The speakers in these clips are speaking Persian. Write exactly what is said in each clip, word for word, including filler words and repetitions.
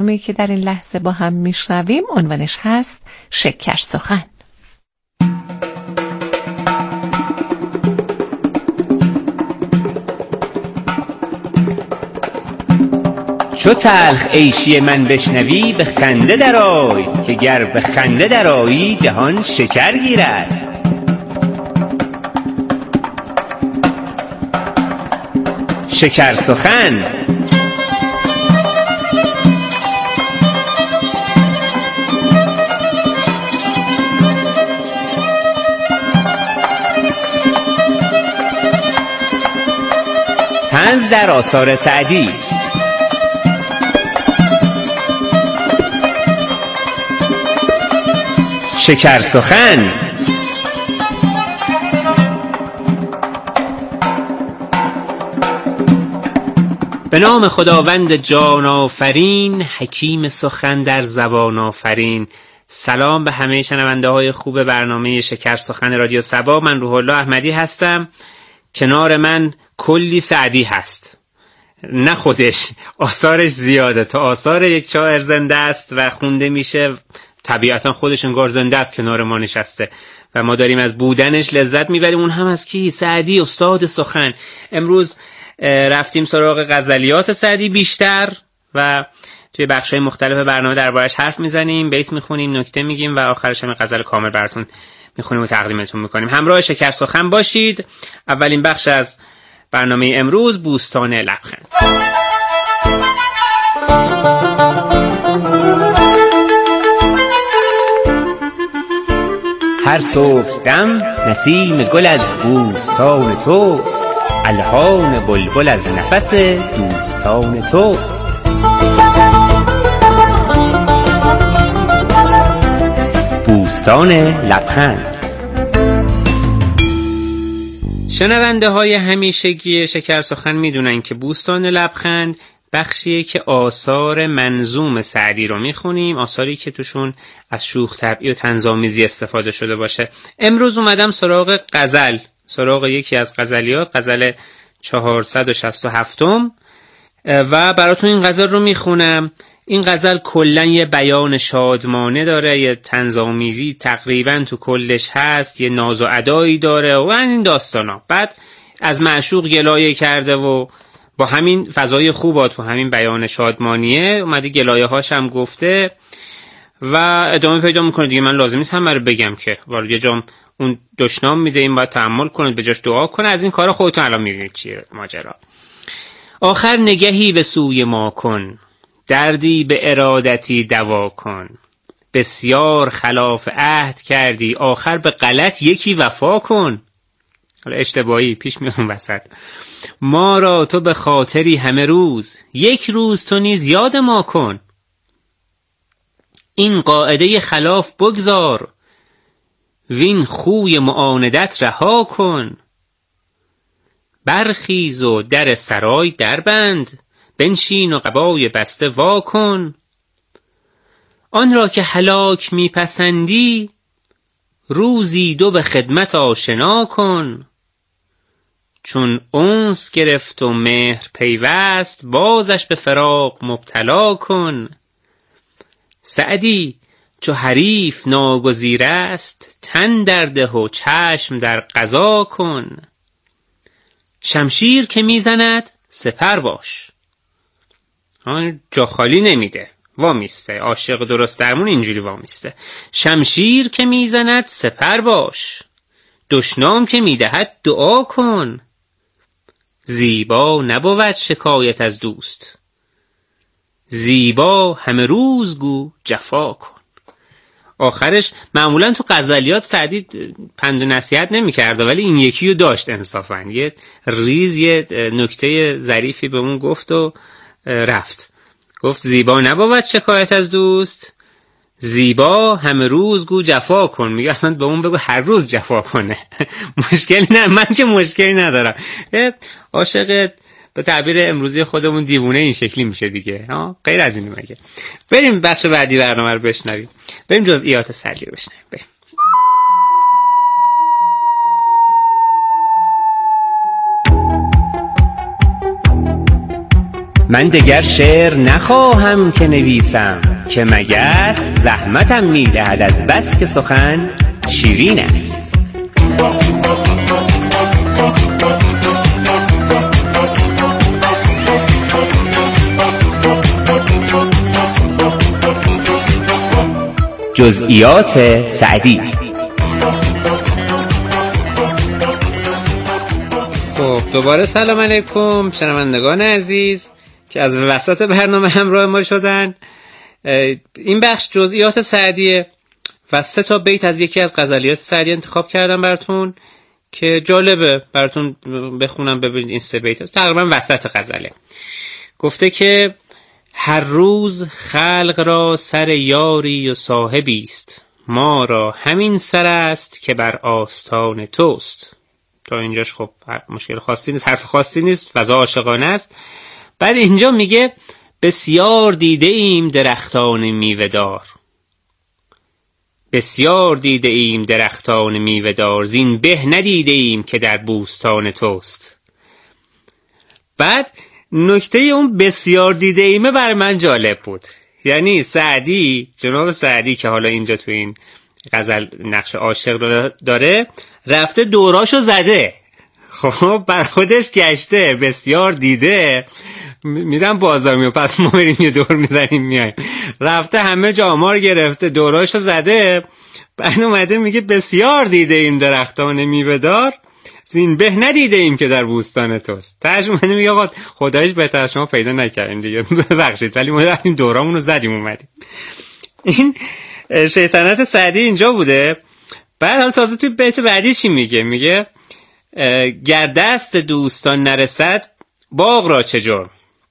می که در این لحظه با هم میشنویم عنوانش هست شکر سخن. چو تلخ عیشی من بشنوی به خنده درآی، که گر به خنده درآیی جهان شکر گیرد. شکر سخن. طنز در آثار سعدی. شکر سخن. به نام خداوند جان آفرین، حکیم سخن در زبان آفرین. سلام به همه شنونده های خوب برنامه شکر سخن رادیو صبا. من روح الله احمدی هستم. کنار من کلی سعدی هست، نه خودش، آثارش زیاده. تا آثار یک شاعر زنده است و خونده میشه، طبیعتا خودش انگار زنده است کنار ما نشسته و ما داریم از بودنش لذت میبریم. اون هم از کی؟ سعدی، استاد سخن. امروز رفتیم سراغ غزلیات سعدی بیشتر و توی بخش‌های مختلف برنامه دربارش حرف میزنیم، بیت میخونیم، نکته میگیم و آخرش هم غزل کامل براتون میخونیم و تقدیمتون میکنیم. همراه شکر سخن باشید. اولین بخش از برنامه امروز بوستان لبخند. هر صبحدم نسیم گل از بوستان توست، الحان بلبل از نفس دوستان توست. بوستان لبخند. شنونده های همیشگی شکر سخن میدونن که بوستان لبخند بخشیه که آثار منظوم سعدی رو میخونیم، آثاری که توشون از شوخ طبعی و طنزآمیزی استفاده شده باشه. امروز اومدم سراغ غزل، سراغ یکی از غزلیات، غزل چهارصد و شصت و هفت و براتون این غزل رو میخونم. این غزل کلن یه بیان شادمانه داره، یه طنزآمیزی تقریبا تو کلش هست، یه ناز و ادایی داره و این داستانا. بعد از معشوق گلایه کرده و با همین فضای خوبا تو همین بیان شادمانیه اومده گلایه هاش هم گفته و ادامه پیدا میکنه دیگه. من لازم نیست همه رو بگم که ولی یه جام اون دشنام میده، این باید تأمل کنید، به جاش دعا کنه. از این کارا خودتون الان میبینید چیه ماجرا. آخر نگهی به سوی ما کن، دردی به ارادتی دوا کن. بسیار خلاف عهد کردی، آخر به غلط یکی وفا کن. حالا اشتباهی پیش میون وسط. ما را تو به خاطری همه روز، یک روز تو نیز یاد ما کن. این قاعده خلاف بگذار، وین خوی معاندت رها کن. برخیز و در سرای در بند، بنشین و قبای بسته وا کن. آن را که هلاک میپسندی، روزی دو به خدمت آشنا کن. چون انس گرفت و مهر پیوست، بازش به فراق مبتلا کن. سعدی چو حریف ناگزیر است، تن در ده و چشم در قضا کن. شمشیر که میزند سپر باش، آن جا خالی نمیده، وامیسته. عاشق درست درمون اینجوری وامیسته. شمشیر که میزند سپر باش، دشنام که میدهد دعا کن. زیبا نبود شکایت از دوست، زیبا همه روز گو جفا کن. آخرش معمولا تو غزلیات سعدی پند و نصیحت نمی‌کرد، ولی این یکی رو داشت انصافاً. یه ریز، یه نکته ظریفی به اون گفت و رفت. گفت زیبا نبود شکایت از دوست، زیبا همه روز گو جفا کن. میگه اصلا به اون بگو هر روز جفا کنه. مشکلی نه، من که مشکلی ندارم. عاشق به تعبیر امروزی خودمون دیوونه این شکلی میشه دیگه، ها غیر از اینه مگه. بریم بخش بعدی برنامه رو بشنویم، بریم جزئیات سعدی رو بشنویم. بریم. من دگر شعر نخواهم که نویسم، که مگس زحمتم میدهد از بس که سخن شیرین است. جزئیات سعدی. خب دوباره سلام علیکم شنوندگان عزیز که از وسط برنامه همراه ما شدن. این بخش جزئیات سعدیه و سه تا بیت از یکی از غزلیات سعدی انتخاب کردم براتون که جالبه براتون بخونم ببینید. این سه بیت تقریبا وسط غزله. گفته که هر روز خلق را سر یاری و صاحبی است، ما را همین سر است که بر آستان توست. تا اینجاش خب مشکل خاصی نیست، حرف خاصی نیست، فضا عاشقانه است. بعد اینجا میگه بسیار دیده ایم درختان میوه‌دار، بسیار دیده ایم درختان میوه‌دار، زین به ندیده ایم که در بوستان توست. بعد نکته اون بسیار دیده ایمه بر من جالب بود. یعنی سعدی، جناب سعدی که حالا اینجا تو این غزل نقش عاشق داره، رفته دوراشو زده، خب بر خودش گشته، بسیار دیده، میرم بازار میو پس ما بریم یه دور میزنیم میایم، رفته همه جا آمار گرفته، دوراشو زده. بعد اومده میگه بسیار دیده ایم درختان میوه‌دار، زین به ندیده ایم که در بوستان توست. ترجمه میگه آقا خدایش بهتر از شما پیدا نکردیم دیگه، ببخشید ولی ما رفتیم دورامون رو زدیم اومدیم. این شیطنت سعدی اینجا بوده. بعد حالا تازه توی بیت بعدی چی میگه؟ میگه گر دست دوستان نرسد باغ را چه جرم،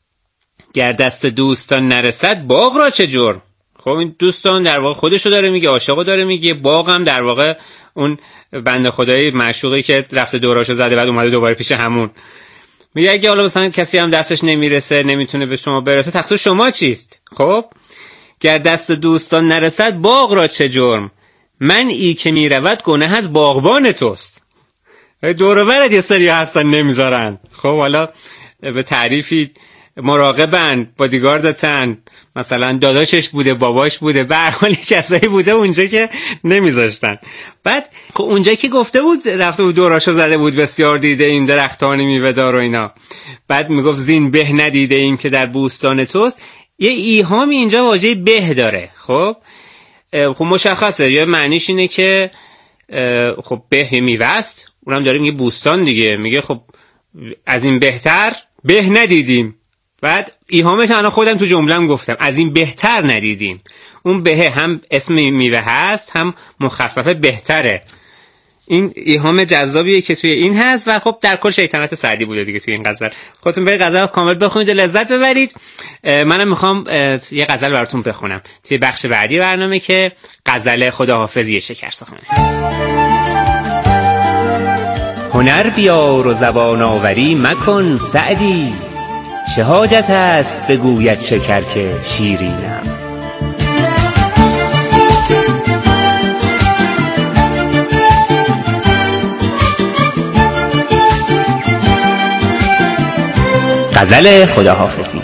گر دست دوستان نرسد باغ را چه جرم. خب این دوستان در واقع خودشو داره میگه، عاشقو داره میگه، باغ هم در واقع اون بنده خدای معشوقی که رفته دوراشو زده بعد اومده دوباره پیش همون. میگه اگه حالا مثلا کسی هم دستش نمیرسه، نمیتونه به شما برسه، تقصیر شما چیست؟ خب گر دست دوستان نرسد باغ را چه جرم، من ای که میرود گناه از باغبان توست. دور و برت یه سری هستن نمیذارن، خب حالا به تعریفی مراقبن، بادیگاردتن، مثلا داداشش بوده، باباش بوده، به هر حال کسایی بوده اونجا که نمیذاشتن. بعد خب اونجا که گفته بود رفته بود دوراشو زده بود بسیار دیده این درختان میوه‌دار و اینا، بعد میگفت زین به ندیده این که در بوستان توست، یه ایهامی اینجا واژه به داره. خب خب مشخصه، یه معنیش اینه که خب به میوه است، اونم داره میگه بوستان دیگه، میگه خب از این بهتر به ندیدیم. بعد ایهامش انا خودم تو جمله‌ام گفتم از این بهتر ندیدیم. اون به هم اسم میوه هست، هم مخففه بهتره. این ایهام جذابیه که توی این هست و خب در کل شیطنت سعدی بوده دیگه توی این غزل. خودتون برید غزل کامل بخونید و لذت ببرید. منم میخوام یه غزل براتون بخونم توی بخش بعدی برنامه که غزل خداحافظی شکرسخنه. هنر بیار و زبان آوری مکن سعدی، چه حاجت است بگوید شکر که شیرینم. غزل خداحافظی.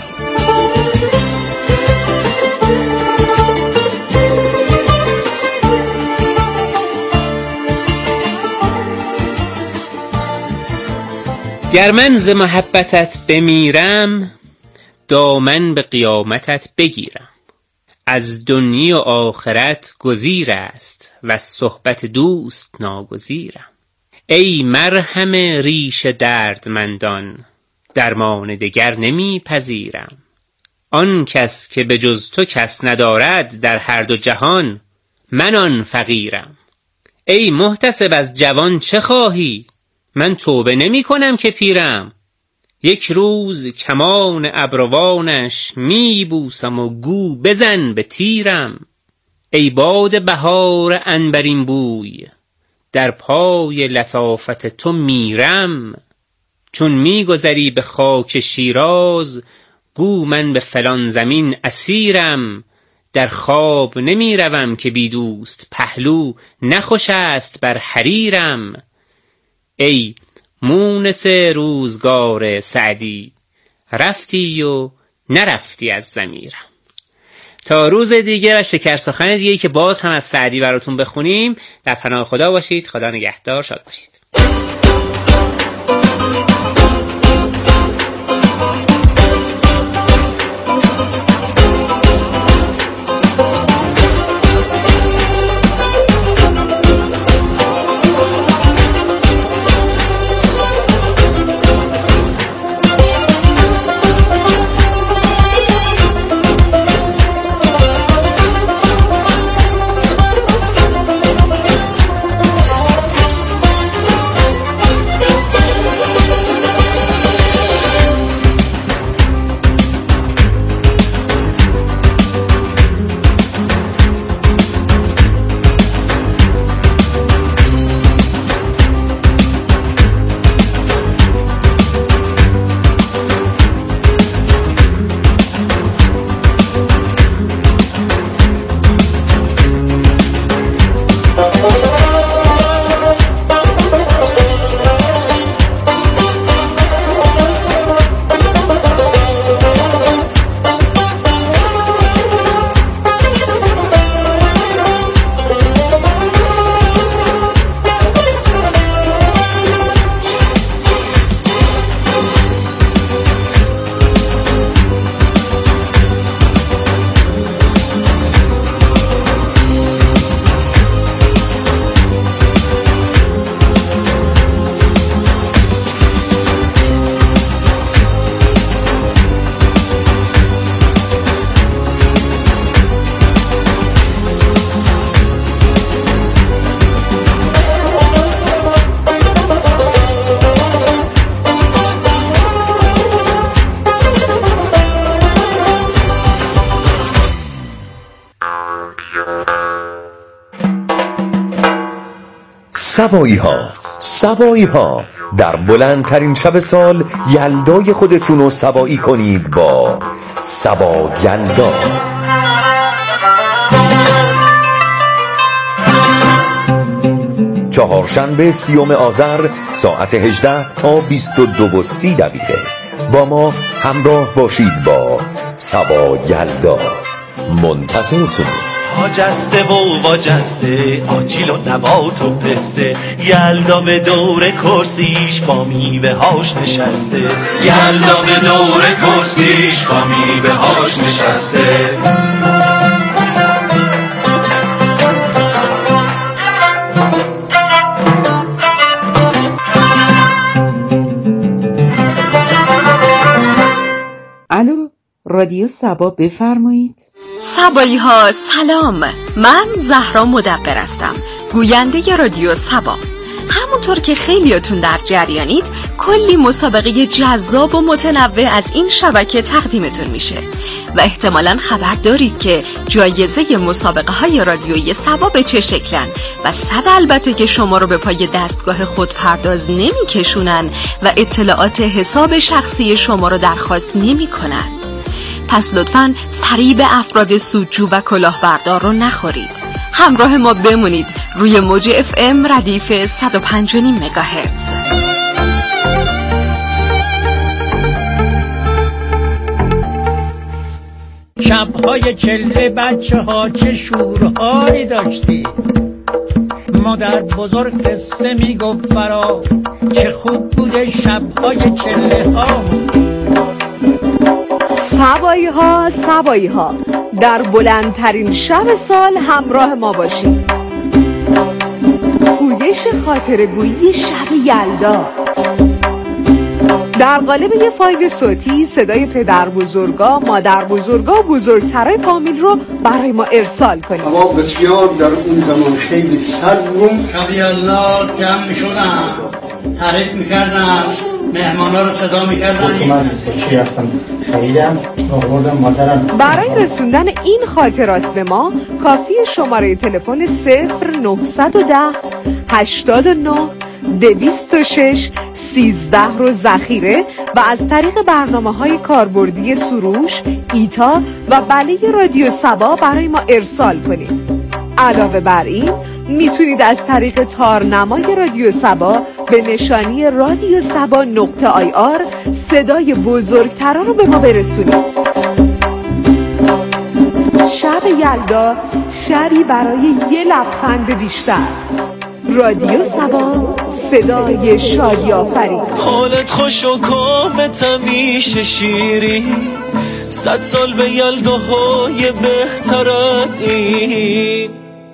گر من ز محبتت بمیرم، دامن به قیامتت بگیرم. از دنیا و آخرت گزیر است و صحبت دوست ناگزیرم. ای مرهم ریش دردمندان، درمان دگر نمی پذیرم. آن کس که به جز تو کس ندارد در هر دو جهان، من آن فقیرم. ای محتسب از جوان چه خواهی، من توبه نمی کنم که پیرم. یک روز کمان ابروانش می بوسم و گو بزن به تیرم. ای باد بهار عنبرین بوی، در پای لطافت تو میرم. چون می گذری به خاک شیراز، گو من به فلان زمین اسیرم. در خواب نمی روم که بی دوست پهلو، نخوش است بر حریرم. ای مونس روزگار سعدی، رفتی و نرفتی از ضمیرم. تا روز دیگه و شکر سخن دیگه که باز هم از سعدی براتون بخونیم، در پناه خدا باشید. خدا نگهدار. شاد باشید. سبایی ها سبایی ها در بلندترین شب سال یلدای خودتون رو سبایی کنید با سبا یلدا. چهارشنبه سیوم آذر ساعت هجده تا بیست و دو و سی دقیقه با ما همراه باشید با سبا یلدا. منتظرتون. آجسته و واجسته آجیل و نبات و پسته، یلدا به دور کرسیش با میوه هاش نشسته، یلدا به دور کرسیش با میوه هاش نشسته. الو، رادیو سبا، بفرمایید. سبایی ها سلام، من زهرا مدبر هستم، گوینده رادیو سبا. همونطور که خیلیاتون در جریانید، کلی مسابقه جذاب و متنوع از این شبکه تقدیمتون میشه و احتمالاً خبر دارید که جایزه مسابقه های رادیویی سبا به چه شکلن و صد البته که شما رو به پای دستگاه خود پرداز نمی کشونن و اطلاعات حساب شخصی شما رو درخواست نمی کنن. پس لطفاً فریب افراد سودجو و کلاهبردار رو نخورید. همراه ما بمونید روی موج اف ام ردیف صد و پنج و نیم مگاهرتز. شب‌های چله بچه ها چه شورهایی داشتی، مادر بزرگ قصه میگفت فرا چه خوب بوده شب‌های چله ها. سبایی ها سبایی ها در بلندترین شب سال همراه ما باشید. پویش خاطرگویی شب یلدا در قالب یه فایل صوتی، صدای پدر بزرگا، مادر بزرگا و بزرگترای فامیل رو برای ما ارسال کنید. هوا بسیار در اون زمان خیلی سرد بود. شب یلدا جمع می شدن، تعریف می کردن، مهمانا رو صدا می کردن. من چی رفتم خریدم آوردم مادرم. برای رسوندن این خاطرات به ما کافی شماره تلفن صفر نهصد و ده هشتاد و نه دویست و شش سیزده رو ذخیره و از طریق برنامه‌های کاربردی سروش، ایتا و بله رادیو سبا برای ما ارسال کنید. علاوه بر این میتونید از طریق تارنمای رادیو سبا به نشانی رادیو سبا نقطه آی آر صدای بزرگترا رو به ما برسونید. یلدا شبی برای یه لبخند بیشتر. رادیو سبا، صدای شادی آفرین. حالت خوش و کامت همیشه شیری، صد سال به یلداهای بهتر از این.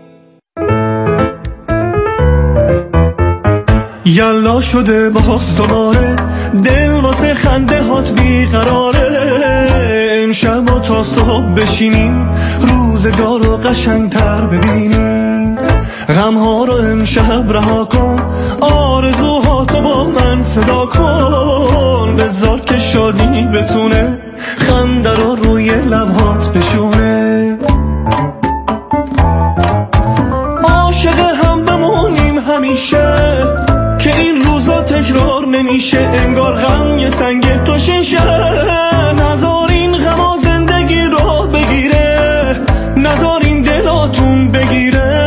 یلدا شده باز دوباره، دل واسه خنده هات بیقراره. امشب و تا صبح بشینیم، روزگار رو قشنگتر ببینیم. غم ها رو امشب رها کن، آرزوهاتو با من صدا کن. بذار که شادی بتونه خنده رو روی لبهات بشونه. عاشق هم بمونیم همیشه، که این روزا تکرار نمیشه. انگار غم یه سنگ تو شیشه، نذار این غما زندگی رو بگیره، نذار این دلاتون بگیره.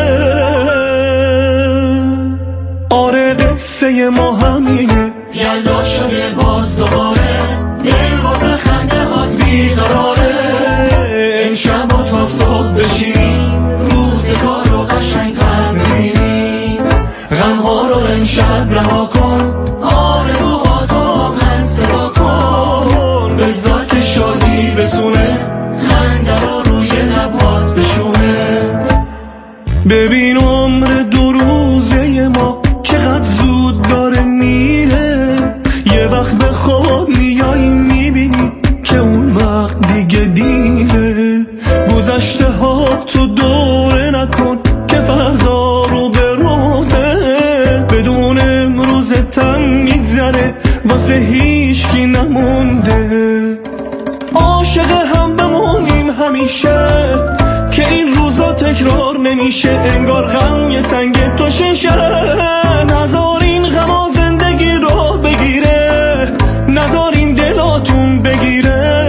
آره قصه ما همینه، یلدا شده باز دوباره، دل واسه خنده هات بیقراره. امشب و تا صبح بشینیم، روزگار رو قشنگتر ببینیم. غم ها رو امشب رها کن، آرزوهاتو با من صدا کن. بذار که شادی بتونه خنده رو روی لبات بشونه. ببین عمر دو روزه ما چقدر زود داره میره. یه وقت به خود میایی میبینی که اون وقت دیگه دیره. گذشته ها تو دوره نکن که فردا رو به روته. بدون امروزتم میگذره واسه هیچکی نمونده. عاشق هم بمونیم همیشه، که این روزا تکرار نمیشه. انگار غم یه سنگ تو شیشه، نذار این غما زندگی رو بگیره، نذار این دلاتون بگیره.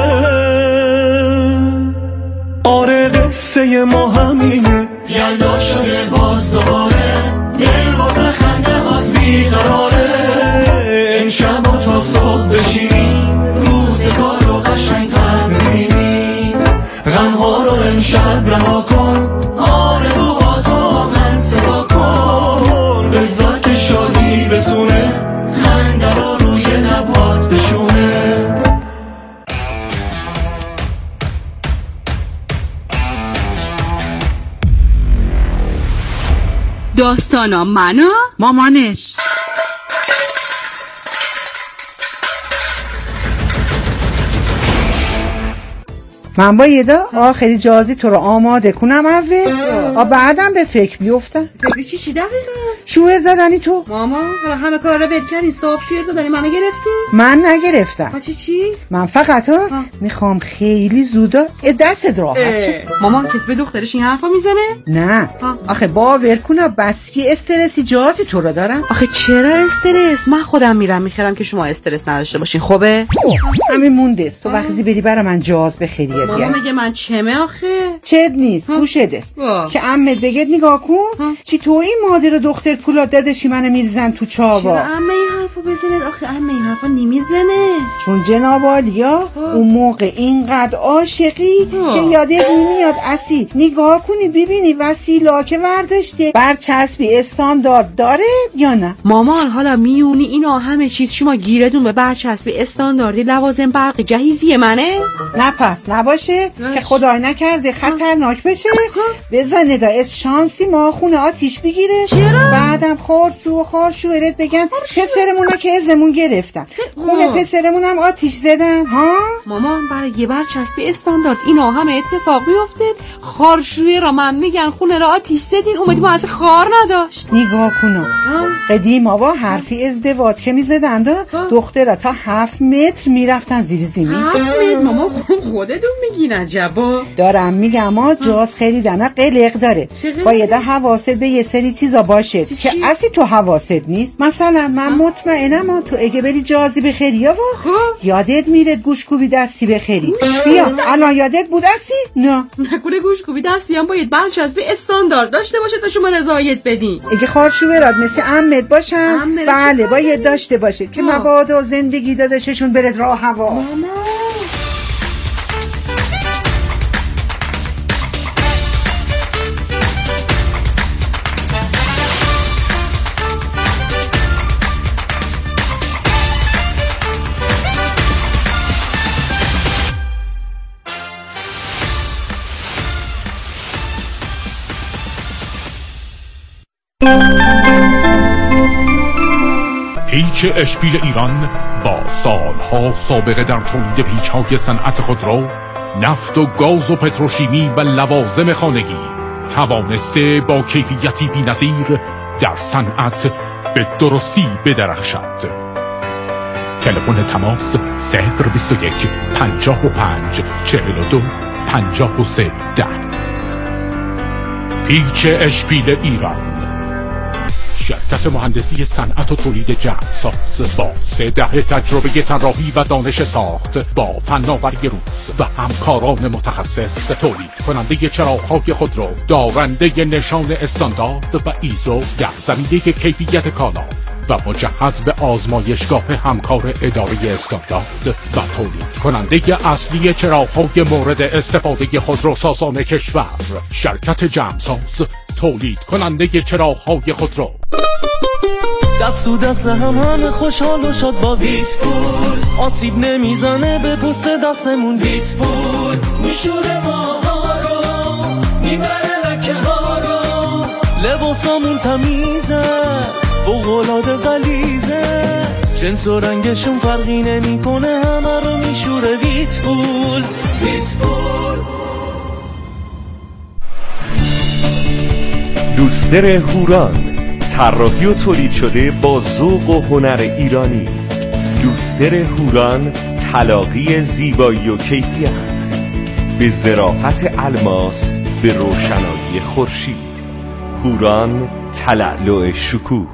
آره قصه ما همینه، یلدا شده باز دوباره، دل واسه خنده هات بیقراره. امشب و تا صبح بشینیم، روزگار رو قشنگتر ببینیم. غم ها رو امشب رها کن، آرزوهاتو با من صدا کن. بذار که شادی بتونه خنده رو روی لبات بشونه. داستانا منو مامانش. من با یدا آخری جازی تو رو آماده کنم اول آ بعدم به فکر بیفتم. فکر چی چی دقیقا؟ شوهر دادنی تو ماما حالا همه کار رو ول کردی، صاف شوهر دادنی منو گرفتی؟ من نگرفتم. ها چی چی؟ من فقط ها میخوام خیلی زودا دستت راحت شه. ماما کس به دخترش این حرفا میزنه؟ نه ها. آخه باور کنم بس کی استرسی جازی تو رو دارم. آخه چرا استرس؟ من خودم میرم میخرم که شما استرس نداشته باشین. خوبه؟ همین مونده تو وقتی بری برای من جاز بخریه. ماما میگه من چمه آخه؟ چد نیست گوشت است که عمه بگید نگاه کن چی تو این مادر و دختر پولاد دادشی منو میریزن تو چاوا. چرا عمه این حرفو بزنید؟ آخه عمه این حرفا نمیزنه. چون جناب عالیا اون موقع اینقدر عاشقی که یادت نمیاد اسی نگاه کنی ببینی وسیلا که ورداشته برچسبی استاندارد داره یا نه. مامان حالا میونی اینا همه چیز شما گیردون به برچسبی استانداردی لوازم برقی جهیزی منه؟ نه پس نباشه که خدای نکرده خطرناک بشه بزنه دا از شانسی ما خونه آتیش بگیره. چرا؟ بعدم خورسو و خورشوهرت بگن پسرمونا که ازمون گرفتن خونه پسرمون هم آتیش زدن ها. مامان برای یه برچسبی استاندارد اینا همه اتفاق بیفته. خارشوی را من میگن خونه را آتیش زدین اومدی ما از خار نداشت. نگاه کنم قدیم آوا حرفی ازدواج که میزدن دا دختره تا هفت متر میرفتن زیر زمین. هفت متر ماما خودتون میگین عجبا. دارم میگم ما جاز خریدن قلق داره باید حواست به یه سری چیزا باشه که اصلی تو حواست نیست. مثلا من مطمئنم تو اگه بری جازی بخری یا یادت میره گوشکوبی دستی بخری. بیا الان یادت بود اصلی؟ نه نکنه گوشکوبی دستی هم باید برچسبی استاندارد داشته باشه تا شما رضایت بدین. اگه خارشوهرات مثل عمت باشن بله باید داشته باشه که مبادا زندگی داداششون برد راه هوا. پیچ اشپیل ایران با سالها سابقه در تولید پیچ‌های صنعت خودرو، نفت و گاز و پتروشیمی و لوازم خانگی توانسته با کیفیتی بی‌نظیر در صنعت به درستی بدرخشد. تلفن تماس صفر بیست و یک پنجاه و پنج چهل و دو پنجاه و سه ده. پیچ اشپیل ایران، شرکت مهندسی صنعت و تولید جعب‌ساز با سه دهه تجربه طراحی و دانش ساخت، با فناوری روز و همکاران متخصص، تولید کننده چراغ‌های خودرو دارنده نشان استاندارد و ایزو در زمینه کیفیت کالا و مجهز به آزمایشگاه همکار اداره استاندارد و تولید کننده اصلی چراغ‌های مورد استفاده خودروسازان کشور. شرکت جمع‌ساز، تولید کننده چراغ‌های خودرو. دست تو دست هم همه خوشحال و شاد با ویت پول، آسیب نمیزنه به پوست دستمون. ویت پول میشوره ماها رو، میبره لکه ها رو، لباسامون تمیزه، فوق‌العاده غلیظه، جنس و رنگشون فرقی نمیکنه، همه رو میشوره. ویت پول، ویت پول. لوستر هوران، طراحی و تولید شده با ذوق و هنر ایرانی. لوستر هوران، تلاقی زیبایی و کیفیت به ظرافت الماس، به روشنایی خورشید. هوران، تلألؤ شکوه.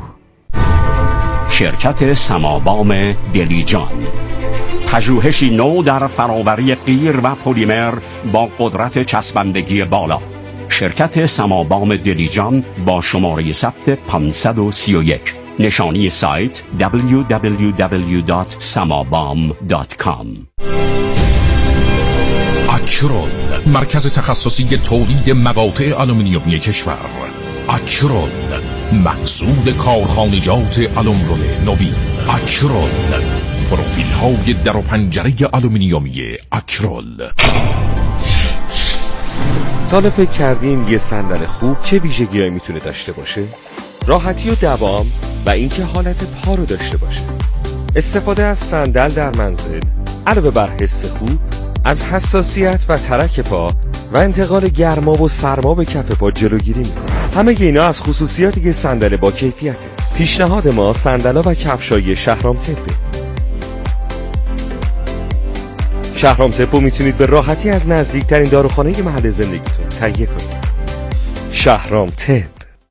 شرکت سمابام دلیجان، پژوهشی نو در فراوری قیر و پلیمر با قدرت چسبندگی بالا. شرکت سمابام دلیجان با شماره ثبت پانصد و سی و یک. نشانی سایت دبلیو دبلیو دبلیو دات سمابام دات کام. اکرول، مرکز تخصصی تولید مقاطع آلومینیومی کشور. اکرول، محصول کارخانجات آلومرول نوین. اکرول، پروفیل های در و پنجره آلومینیومی اکرول. تا حالا فکر کردین یه صندل خوب چه ویژگی‌هایی میتونه داشته باشه؟ راحتی و دوام و اینکه حالت پا رو داشته باشه. استفاده از صندل در منزل علاوه بر حس خوب، از حساسیت و ترک پا و انتقال گرما و سرما به کف پا جلوگیری میکنه. همه اینا از خصوصیاتی که صندل با کیفیته. پیشنهاد ما صندل‌ها و کفشای شهرام تپه. شهرام تپو میتونید به راحتی از نزدیکترین داروخانه محل زندگیتون تهیه کنید. شهرام تپ.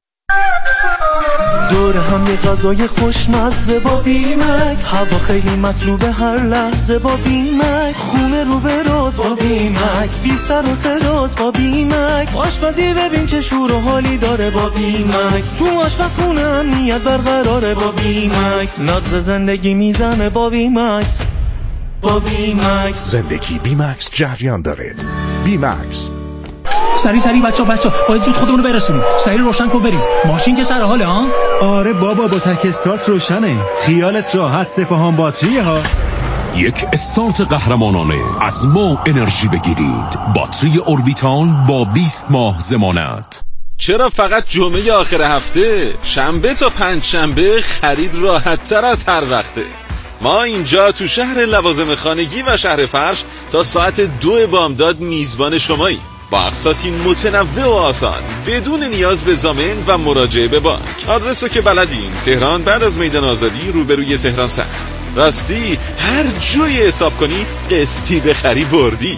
دور هم یه غذای خوشمزه با بیمکس، هوا خیلی مطلوبه هر لحظه با بیمکس، خونه رو به راز با بیمکس، بی سر و صداست با بیمکس، آشپزی ببین چه شور و حالی داره با بیمکس، تو آشپزخونه امنیت برقراره با بیمکس، ناز زندگی میزنه با بیمکس. با بیمکس زندگی بیمکس جریان داره. بیمکس. سری سری بچا بچا باید زود خودمونو برسونیم. سری روشن کن بریم. ماشین که سر حاله ها؟ آره بابا با تک استارت روشنه. خیالت راحت، سپاهان باتریه ها. یک استارت قهرمانانه. از ما انرژی بگیرید. باتری اوربیتال با بیست ماه ضمانت. چرا فقط جمعه آخر هفته؟ شنبه تا پنج شنبه خرید راحت تر از هر وقته. ما اینجا تو شهر لوازم خانگی و شهر فرش تا ساعت دو بامداد میزبان شمایی، با اقساطی متنوع و آسان بدون نیاز به ضامن و مراجعه به بانک. آدرس رو که بلدین، تهران بعد از میدان آزادی روبروی تهران سر. راستی هر جوی حساب کنی قسطی بخری بردی.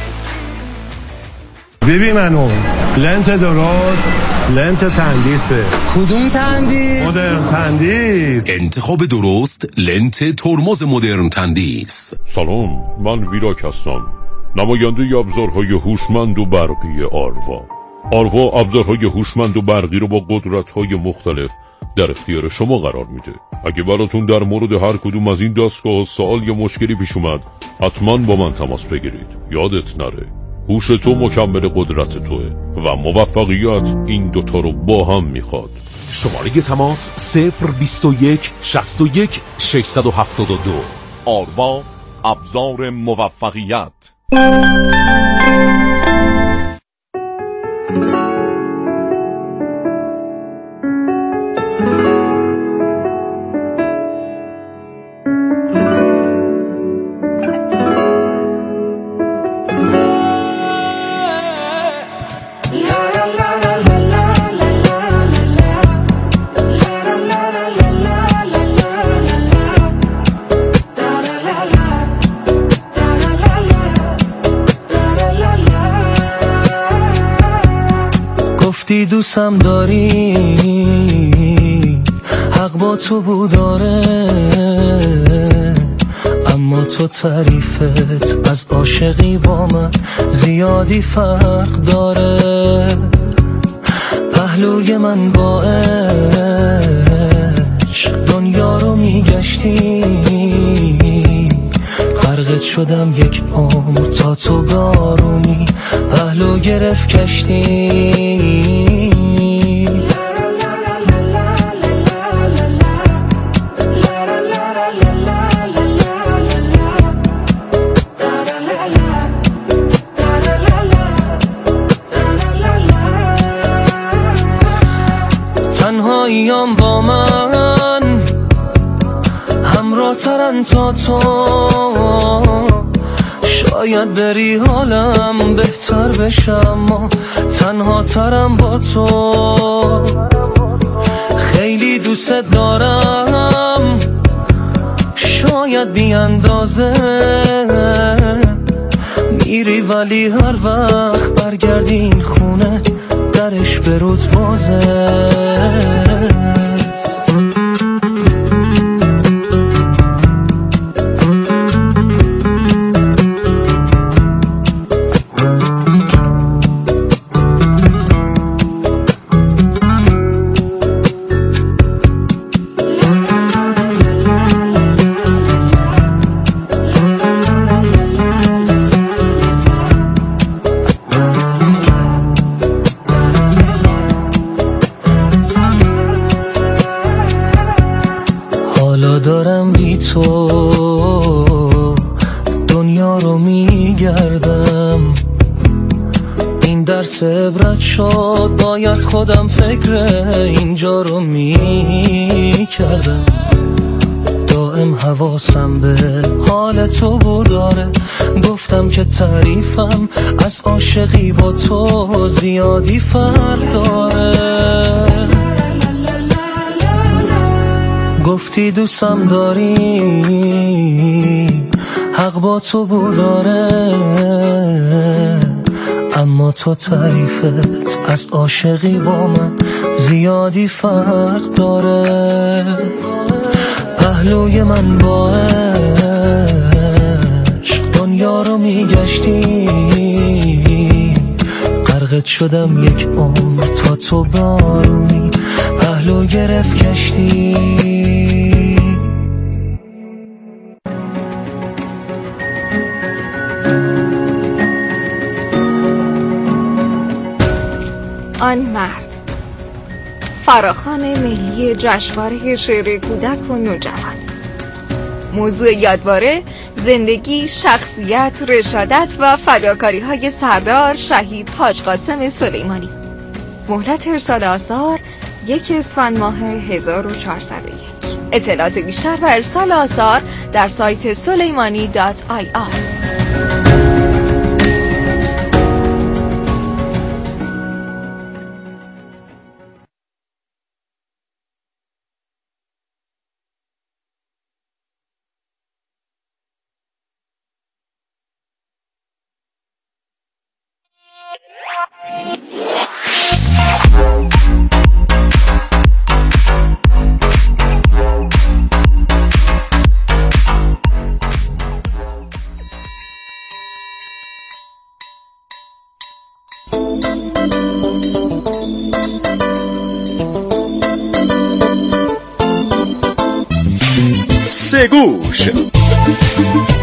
ببین منو لنت درست، لنت تندیسه. کدوم تندیس؟ مدرن تندیس. انتخاب درست، لنت ترمز مدرن تندیس. سلام، من ویراک هستم، نماینده ابزارهای هوشمند و برقی آروا. آروا ابزارهای هوشمند و برقی رو با قدرت‌های مختلف در اختیار شما قرار میده. اگه براتون در مورد هر کدوم از این دستگاه سوال یا مشکلی پیش اومد، حتما با من تماس بگیرید. یادت نره هوش تو مکمل قدرت توه و موفقیت این دوتا رو با هم میخواد. شماره تماس صفر بیست و یک شصت و یک ششصد و هفتاد و دو. آروا، ابزار موفقیت. گفتی دوستم داری، حق با تو بوداره، اما تو تعریفت از عاشقی با من زیادی فرق داره. پهلوی من با عشق دنیا رو میگشتی، غرقت شدم یک عمر تا تو بارونی پهلو گرفت کشتی. تنهاییام با من همراه ترن تا تو، شاید بری حالم بهتر بشه، اما تنها ترم با تو. خیلی دوست دارم شاید بی اندازه، میری ولی هر وقت برگردی این خونه درش به روت بازه. دارم بی تو دنیا رو میگردم، این درس عبرت شد، باید خودم فکر اینجا رو میکردم. دائم حواسم به حال تو بوداره، گفتم که تعریفم از عاشقی با تو زیادی فرق داره. گفتی دوستم داری، حق با تو بوداره، اما تو تعریفت از عاشقی با من زیادی فرق داره. پهلوی من با عشق دنیا رو میگشتی، غرقت شدم یک عمر تا تو بارونی پهلو گرفت کشتی. آن مرد، فراخوان ملی جشنواره شعر کودک و نوجوان. موضوع یادواره زندگی، شخصیت، رشادت و فداکاری های سردار شهید حاج قاسم سلیمانی. مهلت ارسال آثار یک اسفند ماه هزار و چهارصد و یک. اطلاعات بیشتر و ارسال آثار در سایت سلیمانی دات آی آر. سه گوش.